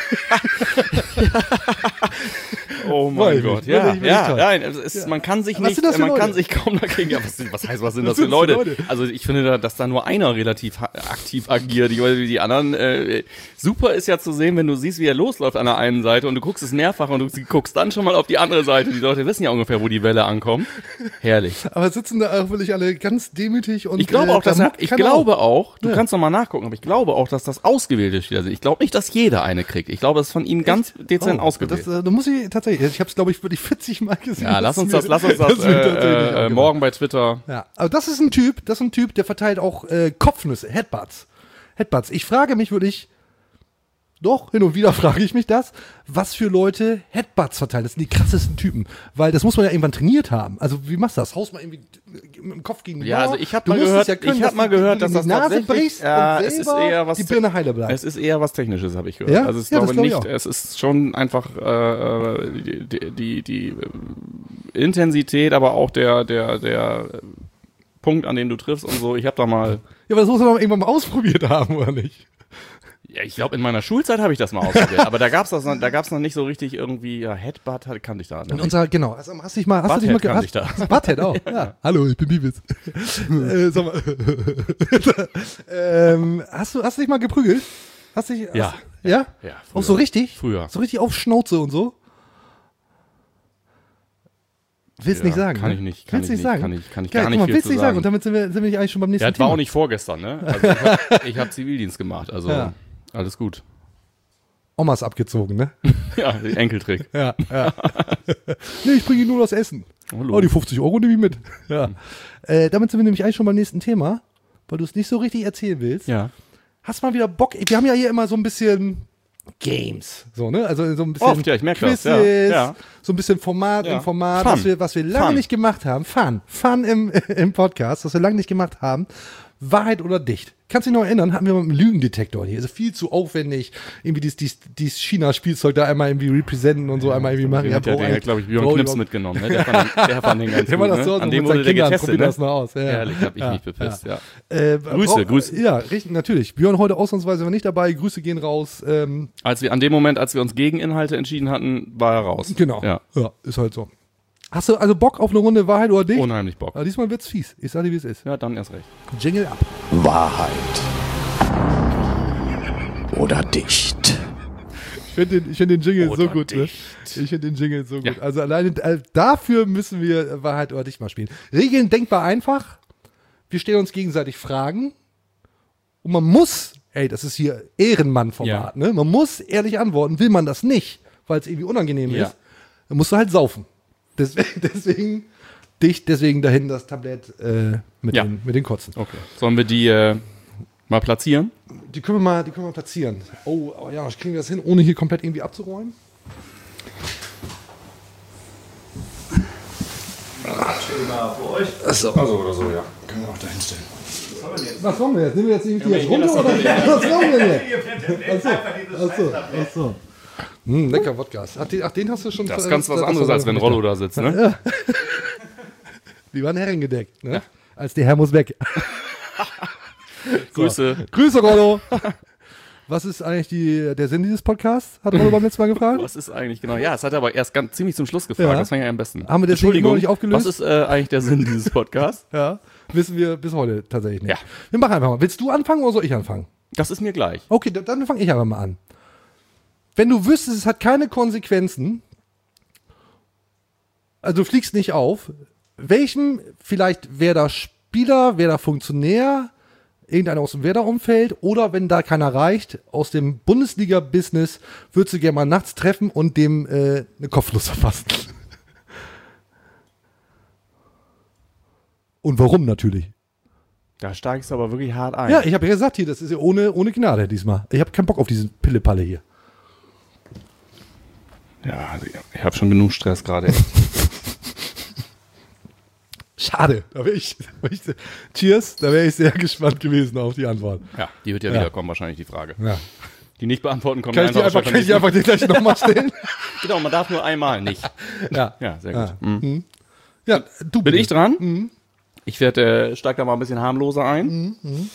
Oh mein Wirklich, Gott, wirklich, ja, wirklich ja, toll. nein, es ist, Ja. man kann sich Was nicht, sind das für man Leute? kann sich kaum dagegen, ja, was, sind- was heißt, was sind Was das für sind das für Leute? Leute? Also ich finde, da, dass da nur einer relativ ha- aktiv agiert, die, die anderen, äh, super ist ja zu sehen, wenn du siehst, wie er losläuft an der einen Seite und du guckst es mehrfach und du guckst dann schon mal auf die andere Seite, die Leute wissen ja ungefähr, wo die Welle ankommt. Herrlich. Aber sitzen da auch wirklich alle ganz demütig und Ich glaube äh, auch, dass er, Klamauk ich kann glaube auch, du Ja. kannst noch mal nachgucken, aber ich glaube auch, dass das ausgewählte Spieler sind. Ich glaube nicht, dass jeder eine kriegt. Ich glaube, das ist von ihm ganz dezent Oh, ausgewählt. Das, äh, da muss ich tatsächlich, ich habe es glaube ich wirklich vierzig Mal gesehen. Ja, lass Das uns ist das, mir- lass uns das ist mir tatsächlich äh, äh, aufgefallen. morgen bei Twitter. Ja, aber das ist ein Typ, das ist ein Typ, der verteilt auch äh, Kopfnüsse, Headbutts. Headbutts. Ich frage mich wirklich, doch, hin und wieder frage ich mich das, was für Leute Headbutts verteilen. Das sind die krassesten Typen. Weil das muss man ja irgendwann trainiert haben. Also wie machst du das? Haust mal irgendwie mit dem Kopf gegen die Ja, Mauer? also ich habe Du mal musst gehört, es ja können, ich habe mal du gehört, dir dass das die Nase tatsächlich, brichst ja, und es ist selber eher was die Birne heile bleibt. Es ist eher was Technisches, habe ich gehört. Ja? Also ich Ja, das glaube glaub ich nicht, auch. es ist schon einfach äh, die, die, die, die äh, Intensität, aber auch der der der äh, Punkt, an dem du triffst und so. Ich habe da mal, Ja, aber das muss man doch irgendwann mal ausprobiert haben, oder nicht? ja, ich glaube in meiner Schulzeit habe ich das mal ausprobiert, aber da gab's das, noch- da gab's noch nicht so richtig irgendwie, ja, Headbutt hatte- kannte ich da. In unserer, genau, hast, hast dich mal, hast du dich mal Butthead kannte ich hast, da. Butthead auch, ja. Hallo, ich bin Bibis. äh, sag mal, ähm, hast du, hast du dich mal geprügelt? Hast dich, Ja. Hast, ja? Ja, Auch früher. so richtig? Früher. So richtig auf Schnauze und so? Willst Ja, nicht sagen, kann ne? ich nicht, kann Willst ich nicht nicht, sagen? kann ich- kann ich Geil, gar guck nicht mal, viel willst zu nicht sagen. sagen. Und damit sind wir, sind wir eigentlich schon beim nächsten Ja, das war Thema. auch nicht vorgestern, ne? Also ich habe ich hab Zivildienst gemacht, also Ja. alles gut. Omas abgezogen, ne? Ja, Enkeltrick. Ja, ja. Nee, ich bringe Ihnen nur das Essen. Hallo. Oh, die fünfzig Euro nehme ich mit. Ja. Äh, damit sind wir nämlich eigentlich schon beim nächsten Thema, weil du es nicht so richtig erzählen willst. Ja. Hast mal wieder Bock? Wir haben ja hier immer so ein bisschen Games, so, ne? Also so ein bisschen Oft, ja, ich merk das, Quizzes, ja, ja. so ein bisschen Format Ja. im Format, Fun. was wir, was wir lange Fun. nicht gemacht haben. Fun. Fun im, im Podcast, was wir lange nicht gemacht haben. Wahrheit oder dicht? Kannst du dich noch erinnern, hatten wir mal einen Lügendetektor hier. Also viel zu aufwendig, irgendwie dieses, dieses, dieses China-Spielzeug da einmal irgendwie representen und so einmal irgendwie machen. Den hat, ja, brauch den ich- hat, glaube ich, Björn brauch ich Knips auch- mitgenommen. Ne? Der fand den, der fand den ganz Der gut. war das so, Ne? so An dem mit wurde seinen der Kindern getestet. probiert Ne? das noch aus. Ja. Ehrlich, hab ich Ja, mich bepisst, ja. Äh, Grüße, brauch- Grüße. Ja, richtig, natürlich. Björn heute ausnahmsweise war nicht dabei. Grüße gehen raus. Ähm, Als wir, an dem Moment, als wir uns gegen Inhalte entschieden hatten, war er raus. genau. Ja. Ja, ist halt so. Hast du also Bock auf eine Runde Wahrheit oder dicht? Unheimlich Bock. Aber diesmal wird's fies. Ich sag dir, wie es ist. Ja, dann erst recht. Jingle ab. Wahrheit oder dicht. Ich finde den, ich find den Jingle Oder so gut. Ne? dicht. Ich finde den Jingle so gut. Ja. Also alleine äh, dafür müssen wir Wahrheit oder dicht mal spielen. Regeln denkbar einfach. Wir stellen uns gegenseitig Fragen. Und man muss, ey, das ist hier Ehrenmann-Format, Ja. ne? Man muss ehrlich antworten. Will man das nicht, weil es irgendwie unangenehm Ja. ist, dann musst du halt saufen. Deswegen, deswegen dicht, deswegen dahin das Tablett äh, mit, Ja. den, mit den Kotzen. Okay. Sollen wir die äh, mal platzieren? Die können wir mal, die können wir platzieren. Oh, aber ja, kriegen wir das hin, ohne hier komplett irgendwie abzuräumen? Achso. Also oder so, ja. Können wir auch dahin stellen. Was wollen wir jetzt? Nehmen wir jetzt irgendwie jetzt runter oder was wollen wir jetzt? Achso, achso, achso. Hm, lecker Wodka. Ach, den, ach, den hast du schon. Das ist ganz was anderes, als wenn Rollo da sitzt, ne? Ja. Die waren herrengedeckt, ne? Als der Herr muss weg. Grüße. Grüße, Rollo. Was ist eigentlich die, der Sinn dieses Podcasts? Hat Rollo beim letzten Mal gefragt? Was ist eigentlich genau? Ja, es hat er aber erst ganz ziemlich zum Schluss gefragt. Ja. Das fand ich ja am besten. Haben wir deswegen Entschuldigung, noch nicht aufgelöst? was ist äh, eigentlich der Sinn dieses Podcasts? Ja, wissen wir bis heute tatsächlich nicht. Ja. Wir machen einfach mal. Willst du anfangen oder soll ich anfangen? Das ist mir gleich. Okay, dann, dann fange ich einfach mal an. Wenn du wüsstest, es hat keine Konsequenzen, also du fliegst nicht auf, welchem, vielleicht Werder Spieler, Werder Funktionär, irgendeiner aus dem Werder-Umfeld oder wenn da keiner reicht, aus dem Bundesliga-Business, würdest du gerne mal nachts treffen und dem äh, eine Kopfnuss verpassen? Und warum natürlich? Da steigst du aber wirklich hart ein. Ja, ich habe ja gesagt, hier, das ist ja ohne, ohne Gnade diesmal. Ich habe keinen Bock auf diesen Pille-Palle hier. Ja, ich habe schon genug Stress gerade. Schade. Da wäre ich, wär ich, cheers, da wäre ich sehr gespannt gewesen auf die Antwort. Ja, die wird ja, ja. wiederkommen, wahrscheinlich die Frage. Ja. Die nicht beantworten kommt kann ich die einfach, kann ich die einfach gleich nochmal stellen? Genau, man darf nur einmal nicht. Ja, ja sehr gut. Ja, mhm. ja du bin ich dran? Mhm. Ich werde, äh, steig da mal ein bisschen harmloser ein. Mhm.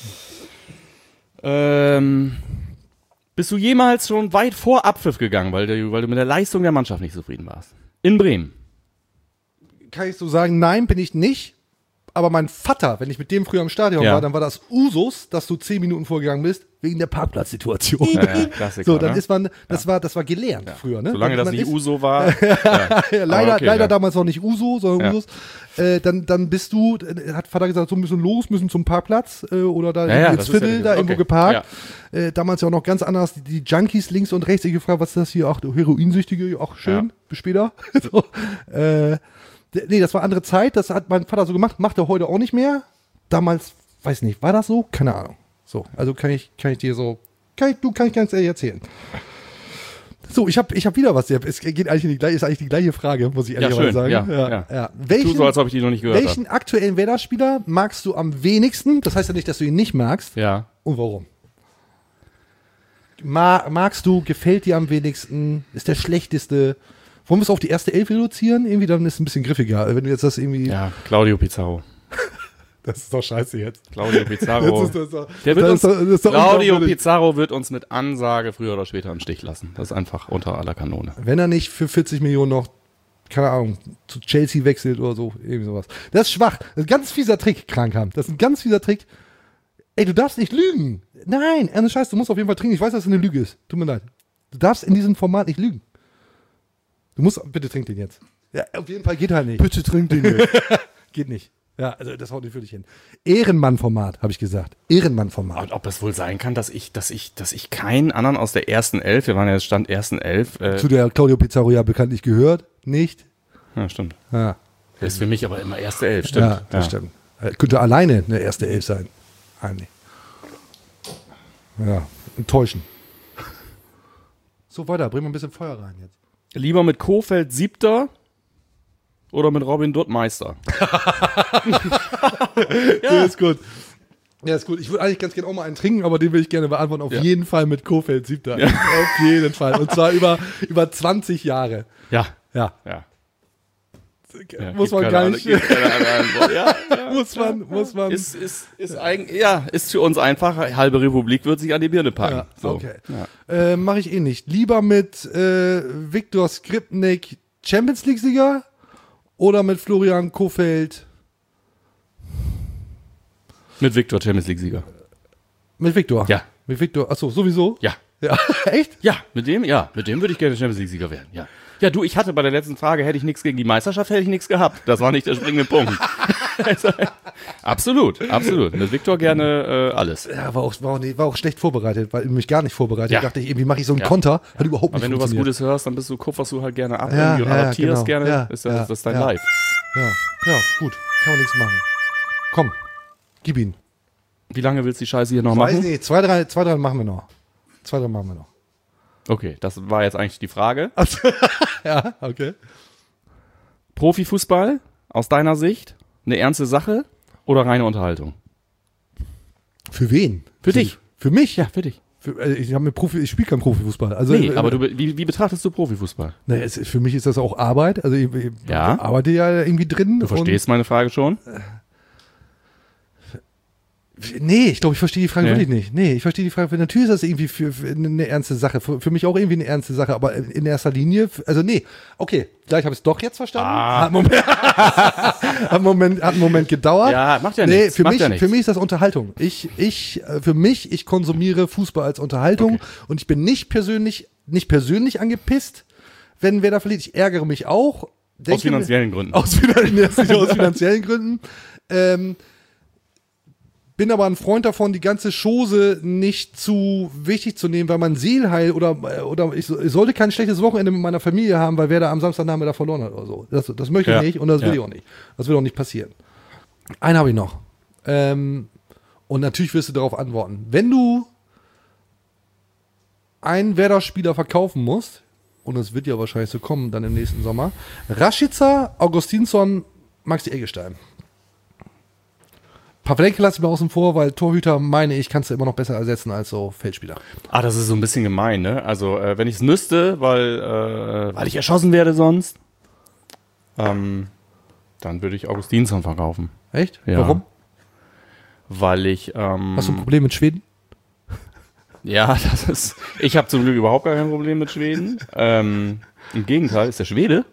Ähm, bist du jemals schon weit vor Abpfiff gegangen, weil du, weil du mit der Leistung der Mannschaft nicht zufrieden warst? In Bremen. Kann ich so sagen, nein, bin ich nicht. Aber mein Vater, wenn ich mit dem früher im Stadion ja. war, dann war das Usus, dass du zehn Minuten vorgegangen bist, wegen der Parkplatzsituation. Ja, ja, Klassiker, so, dann ne? ist man, das ja. war, das war gelernt ja. früher, ne? Solange dann, das nicht ist, Uso war. ja. leider, okay, leider ja. damals noch nicht Uso, sondern ja. Usus. Äh, dann, dann bist du, hat Vater gesagt, so müssen los, müssen zum Parkplatz äh, oder da ja, ins Viertel, ja, da okay. irgendwo geparkt. Ja. Äh, damals ja auch noch ganz anders, die, die Junkies links und rechts. Ich gefragt, was ist das hier? Ach, Heroinsüchtige, auch schön, ja. bis später. so, äh, Nee, das war andere Zeit, das hat mein Vater so gemacht, macht er heute auch nicht mehr. Damals, weiß nicht, war das so? Keine Ahnung. So, also kann ich, kann ich dir so, kann ich, du kann ich ganz ehrlich erzählen. So, ich habe ich hab wieder was, es geht eigentlich in die gleiche, ist eigentlich die gleiche Frage, muss ich ehrlich ja, schön. sagen. Ja, ja, ja. ja. Welchen, tu so, als ob ich die noch nicht gehört habe. Welchen aktuellen Werder-Spieler magst du am wenigsten? Das heißt ja nicht, dass du ihn nicht magst. Ja. Und warum? Ma- magst du, gefällt dir am wenigsten, ist der schlechteste? Wollen wir es auf die erste Elf reduzieren? Irgendwie, dann ist es ein bisschen griffiger. Wenn du jetzt das irgendwie. Ja, Claudio Pizarro. Das ist doch scheiße jetzt. Claudio Pizarro. Jetzt ist das doch, Der wird das uns, ist doch, das ist doch Claudio Pizarro wird uns mit Ansage früher oder später im Stich lassen. Das ist einfach unter aller Kanone. Wenn er nicht für vierzig Millionen noch, keine Ahnung, zu Chelsea wechselt oder so, irgendwie sowas. Das ist schwach. Das ist ein ganz fieser Trick, Krankham. Das ist ein ganz fieser Trick. Ey, du darfst nicht lügen. Nein, ernst Scheiß, du musst auf jeden Fall trinken. Ich weiß, dass es eine Lüge ist. Tut mir leid. Du darfst in diesem Format nicht lügen. Du musst, bitte trink den jetzt. Ja, auf jeden Fall geht halt nicht. Bitte trink den jetzt. Geht nicht. Ja, also das haut nicht für dich hin. Ehrenmann-Format, habe ich gesagt. Ehrenmann-Format. Und ob es wohl sein kann, dass ich, dass ich, dass ich keinen anderen aus der ersten Elf, wir waren ja jetzt Stand ersten Elf. Äh Zu der Claudio Pizarro ja bekanntlich gehört, nicht? Ja, stimmt. Ja. Das ist für mich aber immer erste Elf, stimmt. Ja, das ja. stimmt. Könnte alleine eine erste Elf sein. Eigentlich. Ja, enttäuschen. So, weiter, bring mal ein bisschen Feuer rein jetzt. Lieber mit Kohfeldt Siebter oder mit Robin Dutt Meister? Ja, ja, ist gut. Ja, ist gut. Ich würde eigentlich ganz gerne auch mal einen trinken, aber den will ich gerne beantworten. Auf ja. jeden Fall mit Kohfeldt Siebter. Ja. Auf jeden Fall. Und zwar über, über zwanzig Jahre. Ja. Ja. Ja. Ja, muss man gar nicht. Ja, ja, muss man, muss man. Ist, ist, ist eigen, ja, ist für uns einfach. Halbe Republik wird sich an die Birne packen. Ja, so. Okay. Ja. Äh, Mache ich eh nicht. Lieber mit äh, Viktor Skripnik Champions League-Sieger oder mit Florian Kohfeldt? Mit Viktor Champions League-Sieger. Mit Viktor? Ja. Mit Viktor, achso, sowieso? Ja. Ja. Echt? Ja, mit dem, ja, mit dem würde ich gerne Champions League-Sieger werden, ja. Ja, du, ich hatte bei der letzten Frage, hätte ich nichts gegen die Meisterschaft, hätte ich nichts gehabt. Das war nicht der springende Punkt. Also, absolut, absolut. Mit Viktor gerne äh, alles. Ja, war auch, war, auch nicht, war auch schlecht vorbereitet, weil mich gar nicht vorbereitet. Ja. Ich dachte, irgendwie mache ich so einen ja. Konter. Hat überhaupt nicht Aber wenn du was Gutes hörst, dann bist du, kupferst du halt gerne ab ja, und ja, adaptierst genau. gerne. Ja, ist das, ja, das ist dein ja. Live. Ja, ja, gut. Kann man nichts machen. Komm, gib ihn. Wie lange willst du die Scheiße hier noch ich machen? Weiß nicht, zwei, drei, zwei, drei machen wir noch. Zwei, drei machen wir noch. Okay, das war jetzt eigentlich die Frage. Ja, okay. Profifußball, aus deiner Sicht, eine ernste Sache oder reine Unterhaltung? Für wen? Für, für dich. Für mich? Ja, für dich. Für, also ich habe Profi, ich spiele keinen Profifußball. Also, nee, äh, aber du, wie, wie betrachtest du Profifußball? Na, es, für mich ist das auch Arbeit. Also ich, ich ja. arbeite ja irgendwie drin. Du verstehst und, meine Frage schon? Äh, Nee, ich glaube, ich verstehe die Frage nee. wirklich nicht. Nee, ich verstehe die Frage. Natürlich ist das irgendwie für, für eine ernste Sache. Für, für mich auch irgendwie eine ernste Sache. Aber in erster Linie, also nee. Okay, gleich habe ich es doch jetzt verstanden. Ah. Hat, einen Moment, hat, einen Moment, hat einen Moment gedauert. Ja, macht ja nee, nichts. Für, macht mich, ja nichts. für mich ist das Unterhaltung. Ich, ich, für mich, ich konsumiere Fußball als Unterhaltung. Okay. Und ich bin nicht persönlich, nicht persönlich angepisst, wenn wer da verliert. Ich ärgere mich auch. Aus finanziellen Gründen. Aus, aus finanziellen Gründen. Ähm, Bin aber ein Freund davon, die ganze Chose nicht zu wichtig zu nehmen, weil man Seelheil oder, oder ich, ich sollte kein schlechtes Wochenende mit meiner Familie haben, weil wer da am Samstagnachmittag verloren hat oder so. Das, das möchte ich ja. nicht und das will ja. ich auch nicht. Das wird auch nicht passieren. Einen habe ich noch. Ähm, und natürlich wirst du darauf antworten. Wenn du einen Werder-Spieler verkaufen musst, und es wird ja wahrscheinlich so kommen dann im nächsten Sommer, Rashica, Augustinsson, Maxi Eggestein. Pavlenka lasse ich mal außen vor, weil Torhüter, meine ich, kannst du immer noch besser ersetzen als so Feldspieler. Ah, das ist so ein bisschen gemein, ne? Also, äh, wenn ich es müsste, weil, äh, weil ich erschossen werde sonst, ähm, dann würde ich Augustinsson verkaufen. Echt? Ja. Warum? Weil ich, ähm, Hast du ein Problem mit Schweden? Ja, das ist, ich habe zum Glück überhaupt gar kein Problem mit Schweden. Ähm, im Gegenteil, ist der Schwede?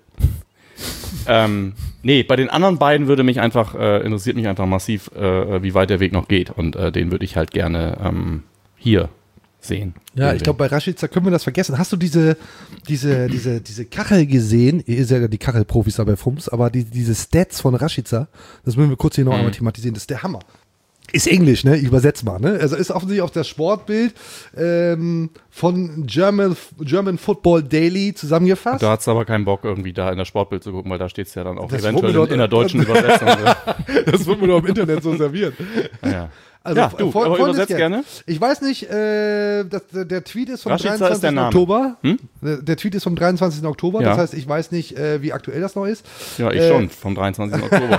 ähm, nee, bei den anderen beiden würde mich einfach, äh, interessiert mich einfach massiv, äh, wie weit der Weg noch geht. Und äh, den würde ich halt gerne ähm, hier sehen. Ja, ich glaube, bei Rashica können wir das vergessen. Hast du diese, diese, diese, diese Kachel gesehen? Ihr seid ja die Kachelprofis da bei Fums, aber die, diese Stats von Rashica, das müssen wir kurz hier noch Mhm. einmal thematisieren, das ist der Hammer. Ist Englisch, ne? Ich übersetze mal, ne? Also ist offensichtlich auf das Sportbild ähm, von German, German Football Daily zusammengefasst. Da hat's aber keinen Bock, irgendwie da in der Sportbild zu gucken, weil da steht's ja dann auch Das eventuell wird mir in, in der deutschen Übersetzung. Das wird mir doch im Internet so serviert. Ja, Also, ja du, voll, aber voll übersetzt gerne. Ich weiß nicht, äh, das, der Tweet ist vom Rashica ist dreiundzwanzigsten der Name. Oktober. Hm? Der, der Tweet ist vom dreiundzwanzigsten Oktober, Ja. das heißt, ich weiß nicht, äh, wie aktuell das noch ist. Ja, ich äh, schon, vom dreiundzwanzigsten Oktober.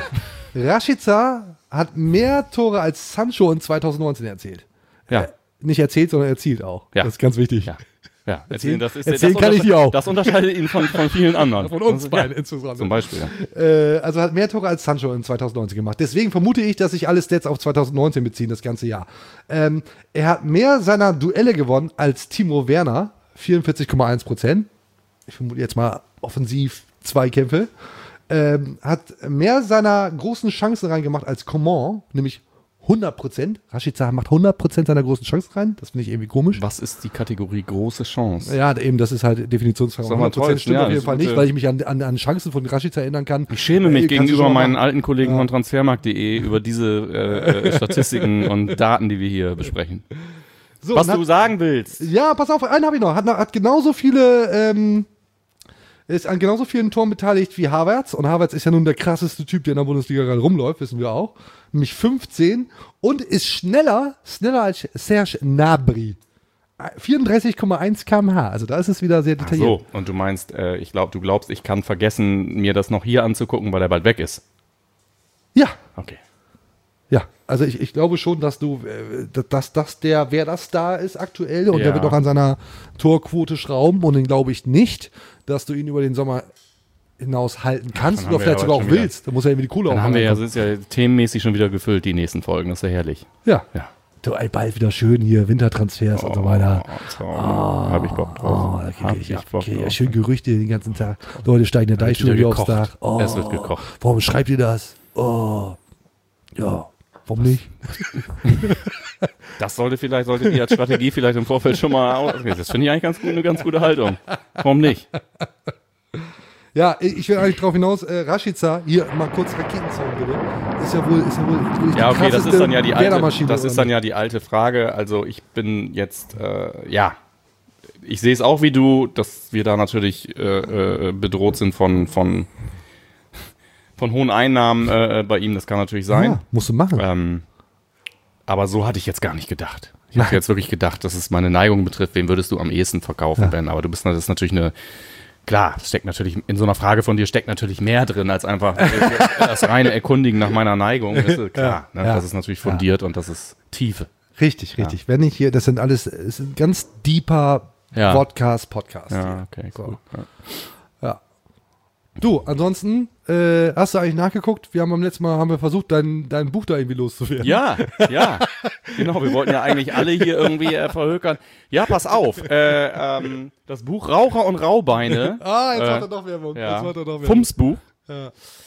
Rashica hat mehr Tore als Sancho in zweitausendneunzehn erzielt. Ja. Äh, nicht erzählt, sondern erzielt auch. Ja. Das ist ganz wichtig. Ja. Ja, Erzählen, das ist, erzählen das kann ich die auch. Das unterscheidet ihn von, von vielen anderen. Von uns Das- beiden ja, insbesondere. Zum Beispiel, ja. Äh, also hat mehr Tore als Sancho in zweitausendneunzehn gemacht. Deswegen vermute ich, dass sich alle Stats auf zweitausendneunzehn beziehen, das ganze Jahr. Ähm, er hat mehr seiner Duelle gewonnen als Timo Werner, vierundvierzig Komma eins Prozent. Ich vermute jetzt mal offensiv Zweikämpfe. Ähm, hat mehr seiner großen Chancen reingemacht als Coman, nämlich hundert Prozent. Rashica macht hundert Prozent seiner großen Chancen rein. Das finde ich irgendwie komisch. Was ist die Kategorie große Chance? Ja, eben, das ist halt Definitionsfrage. Sag mal, hundert Prozent toll, stimmt ja, auf jeden das Fall ist nicht, gute- weil ich mich an, an, an Chancen von Rashica erinnern kann. Ich schäme mich Äh, kannst du gegenüber schon mal meinen machen. alten Kollegen Ja. von transfermarkt punkt de über diese äh, äh, Statistiken und Daten, die wir hier besprechen. So, Was und du hat- sagen willst. Ja, pass auf, einen habe ich noch. Hat, noch- hat genauso viele, ähm, ist an genauso vielen Toren beteiligt wie Havertz. Und Havertz ist ja nun der krasseste Typ, der in der Bundesliga gerade rumläuft, wissen wir auch. Nämlich fünfzehn und ist schneller, schneller als Serge Gnabry. vierunddreißig Komma eins Kilometer pro Stunde. Also da ist es wieder sehr Ach detailliert. so, und du meinst, äh, ich glaube, du glaubst, ich kann vergessen, mir das noch hier anzugucken, weil er bald weg ist. Ja. Okay. Ja, also ich, ich glaube schon, dass du, äh, dass das der, wer das da ist aktuell und Ja. der wird auch an seiner Torquote schrauben und den glaube ich nicht, dass du ihn über den Sommer hinaus halten kannst dann oder haben wir vielleicht ja sogar auch schon wieder- willst. Da muss ja irgendwie die Kohle Dann auch haben wir ja, reinkommen. sind ja themenmäßig schon wieder gefüllt, die nächsten Folgen. Das ist ja herrlich. Ja. Ja. Du, ey, bald wieder schön hier, Wintertransfers und so weiter. Oh, hab ich Bock drauf. Oh, da Hab kriege ich, ich Bock krieg ich ja drauf. schön Gerüchte den ganzen Tag. Leute steigen in der Wird wieder Deichstudie aufs gekocht. Dach. Oh, Es wird gekocht. Warum schreibt ihr das? Oh, ja, warum nicht? Das sollte vielleicht, solltet ihr als Strategie vielleicht im Vorfeld schon mal aus. Das finde ich eigentlich ganz gut, eine ganz gute Haltung. Warum nicht? Ja, ich will eigentlich drauf hinaus, äh, Rashica, hier mal kurz Raketenzaun bitte. Ist ja wohl, ist ja wohl wirklich Ja, die okay, das ist krasseste dann ja die alte, Werdermaschine, das ist oder dann ja die alte Frage. Also ich bin jetzt, äh, ja, ich sehe es auch wie du, dass wir da natürlich äh, äh, bedroht sind von, von, von hohen Einnahmen äh, bei ihm. Das kann natürlich sein. Ja, musst du machen. Ähm, aber so hatte ich jetzt gar nicht gedacht. Ich habe jetzt wirklich gedacht, dass es meine Neigung betrifft, wen würdest du am ehesten verkaufen, Ja. Ben? Aber du bist, das ist natürlich eine, klar, das steckt natürlich, in so einer Frage von dir steckt natürlich mehr drin, als einfach äh, das reine Erkundigen nach meiner Neigung. Das ist klar, Ja. ne? Ja. Das ist natürlich fundiert und das ist Tiefe. Richtig, richtig. Wenn ich hier, das sind alles, es sind ganz deeper Ja. Podcast, Podcast. Ja, okay, cool. Ja. Ja. Du, ansonsten, äh, hast du eigentlich nachgeguckt? Wir haben beim letzten Mal haben wir versucht, dein, dein Buch da irgendwie loszuwerden. Ja, ja, genau. Wir wollten ja eigentlich alle hier irgendwie äh, verhökern. Ja, pass auf. Äh, ähm, das Buch Raucher und Raubeine. Ah, jetzt äh, macht er doch Werbung. Ja. Jetzt macht er doch Werbung. Fumsbuch. Ja.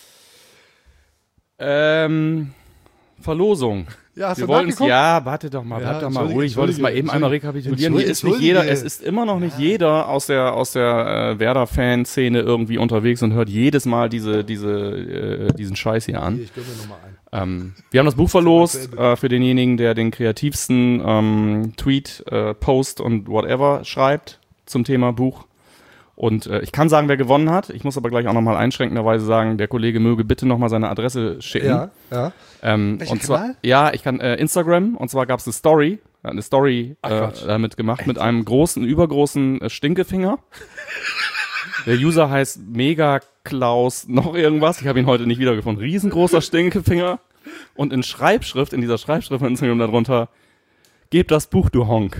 Ähm, Verlosung. Ja, hast wir du wollten nachgeguckt? Ja, warte doch mal, Ja, bleib doch mal entschuldige, ruhig. Ich wollte es mal eben entschuldige, einmal rekapitulieren. Hier ist nicht entschuldige. jeder, es ist immer noch nicht jeder aus der aus der äh, Werder-Fanszene irgendwie unterwegs und hört jedes Mal diese diese äh, diesen Scheiß hier an. Ich gönn mir noch mal ein. Ähm, wir haben das Buch verlost äh, für denjenigen, der den kreativsten ähm, Tweet, äh, Post und whatever schreibt zum Thema Buch. Und äh, ich kann sagen, wer gewonnen hat. Ich muss aber gleich auch nochmal einschränkenderweise sagen, der Kollege möge bitte nochmal seine Adresse schicken. Ja, ja. Ähm, Welcher und zwar, Kanal? ja, ich kann äh, Instagram. Und zwar gab es eine Story, er hat eine Story Ach, äh, Quatsch. damit gemacht mit einem großen, übergroßen äh, Stinkefinger. Der User heißt Mega Klaus noch irgendwas. Ich habe ihn heute nicht wiedergefunden. Riesengroßer Stinkefinger. Und in Schreibschrift, in dieser Schreibschrift von Instagram darunter, gib das Buch, du Honk.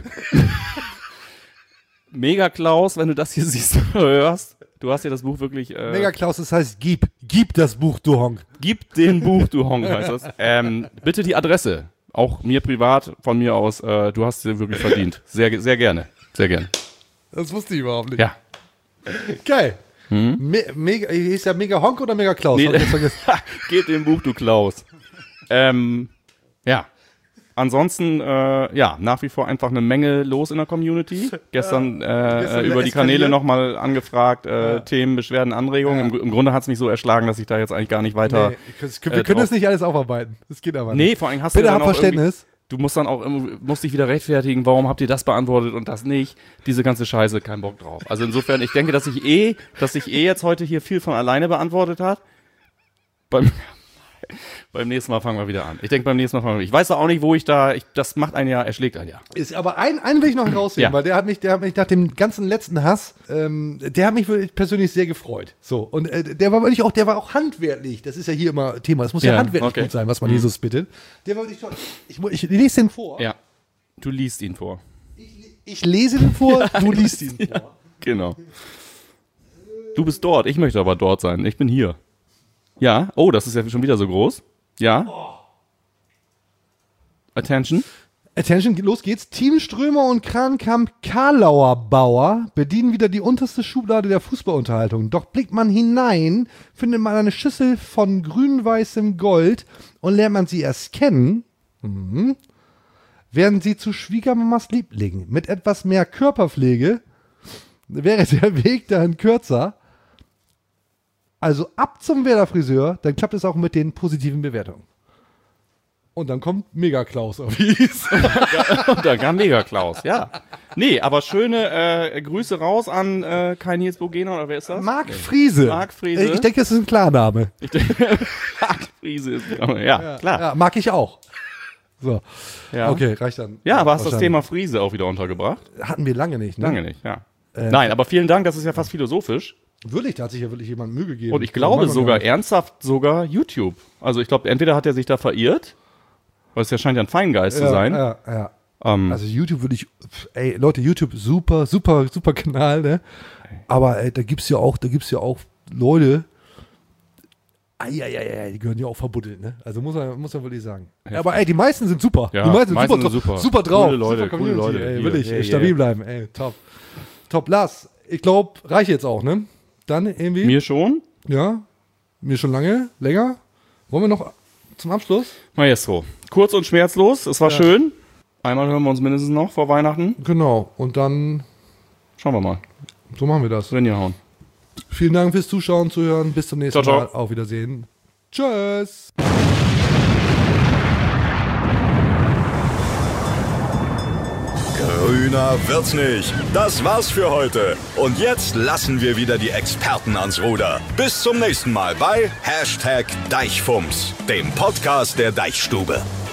Mega Klaus, wenn du das hier siehst oder hörst, du hast ja das Buch wirklich... Äh, Mega Klaus, das heißt, gib, gib das Buch, du Honk. Gib den Buch, du Honk, heißt das. Ähm, bitte die Adresse, auch mir privat, von mir aus, äh, du hast sie wirklich verdient. Sehr, sehr gerne, sehr gerne. Das wusste ich überhaupt nicht. Ja. Geil. Mhm. Me mega, ist ja Mega Honk oder Mega Klaus? Nee, geht dem Buch, du Klaus. Ähm, ja. Ansonsten, äh, ja, nach wie vor einfach eine Menge los in der Community. Gestern, äh, Gestern über die Kanäle nochmal angefragt, äh, ja. Themen, Beschwerden, Anregungen. Ja. Im, Im Grunde hat es mich so erschlagen, dass ich da jetzt eigentlich gar nicht weiter... Nee, wir äh, können das nicht alles aufarbeiten. Das geht aber nicht. Nee, vor allem hast Bitte du dann auch Verständnis. Du musst dann auch, musst dich wieder rechtfertigen, warum habt ihr das beantwortet und das nicht? Diese ganze Scheiße, kein Bock drauf. Also insofern, ich denke, dass sich eh, dass sich eh jetzt heute hier viel von alleine beantwortet hat. Beim, beim nächsten Mal fangen wir wieder an. Ich denke, beim nächsten Mal fangen wir wieder an. Ich weiß auch nicht, wo ich da, ich, das macht einen ja, erschlägt einen ja. Ist aber ein, einen will ich noch herausheben, ja. weil der hat mich, der hat mich nach dem ganzen letzten Hass, ähm, der hat mich wirklich persönlich sehr gefreut. So, und äh, der war wirklich auch, der war auch handwerklich. Das ist ja hier immer Thema. Das muss ja, ja handwerklich okay. gut sein, was man mhm. Jesus bittet. Der war wirklich toll. Ich, ich, ich lese den vor. Ja. Du liest ihn vor. Ich, ich lese den vor, ja, du liest ihn ja. vor. Genau. Du bist dort, ich möchte aber dort sein. Ich bin hier. Ja. Oh, das ist ja schon wieder so groß. Ja. Attention. Attention, los geht's. Team Strömer und Krankamp Karlauer Bauer bedienen wieder die unterste Schublade der Fußballunterhaltung. Doch blickt man hinein, findet man eine Schüssel von grün-weißem Gold und lernt man sie erst kennen, mhm. werden sie zu Schwiegermamas Liebling. Mit etwas mehr Körperpflege wäre der Weg dahin kürzer. Also ab zum Werder-Friseur, dann klappt es auch mit den positiven Bewertungen. Und dann kommt Mega Klaus auf Wies. Und dann kam Mega Klaus, ja. Nee, aber schöne äh, Grüße raus an äh, Kai Nils Bogena, oder wer ist das? Marc Friese. Marc Friese. Ich denke, das ist ein Klarname. Ich denke, Marc Friese ist, ja, ja, klar. Ja, mag ich auch. So. Ja. Okay, reicht dann. Ja, aber hast das Thema Friese auch wieder untergebracht? Hatten wir lange nicht, ne? Lange nicht, ja. Äh, Nein, aber vielen Dank, das ist ja fast philosophisch. Wirklich, da hat sich ja wirklich jemand Mühe gegeben. Und ich glaube sogar ernsthaft sogar YouTube. Also ich glaube, entweder hat er sich da verirrt, weil es ja scheint ja ein Feingeist ja, zu sein. Ja, ja. Um, also YouTube würde ich, ey, Leute, YouTube, super, super, super Kanal, ne? Aber ey, da gibt's ja auch, da gibt's ja auch Leute, ai, ai, ai, die gehören ja auch verbuddelt, ne? Also muss man, muss man wirklich sagen. Ja. Aber ey, die meisten sind super. Ja, die meisten, meisten sind, super, sind super. Super drauf. Coole Leute, super coole Leute. Ey, Hier, wirklich, yeah, stabil yeah. bleiben, ey, top. Top, Lars, ich glaube, reicht jetzt auch, ne? Dann irgendwie. Mir schon? Ja, mir schon lange, länger. Wollen wir noch zum Abschluss? Maestro, kurz und schmerzlos, es war ja. schön. Einmal hören wir uns mindestens noch vor Weihnachten. Genau, und dann schauen wir mal. So machen wir das. Wenn ihr hauen. Vielen Dank fürs Zuschauen, Zuhören. Bis zum nächsten ciao, Mal. ciao. Auf Wiedersehen. Tschüss. Grüner wird's nicht. Das war's für heute. Und jetzt lassen wir wieder die Experten ans Ruder. Bis zum nächsten Mal bei Hashtag Deichfumms, dem Podcast der Deichstube.